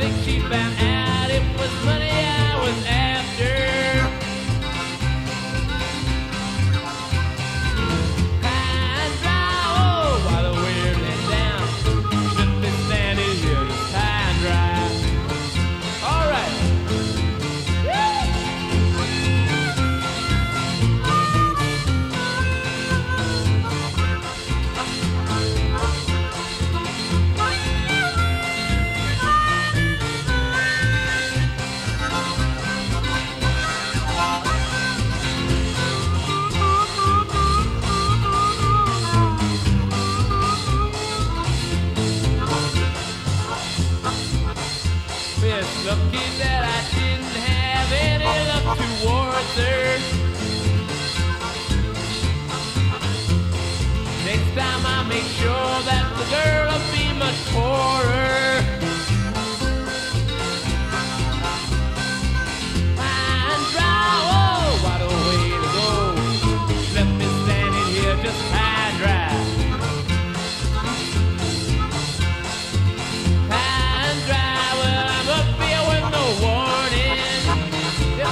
think she found out it was money I was after. High and dry, oh, while the wind let down. Shouldn't be standing here just high and dry. All right. It's lucky that I didn't have any luck towards her. Next time I make sure that the girl will be much poorer. High and dry, oh, what a way to go. Left me standing here just high and dry. High and dry, well, I'm up here with no warning. Yep.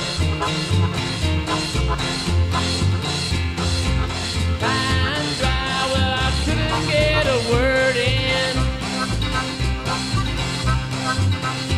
High and dry, well, I couldn't get a word in.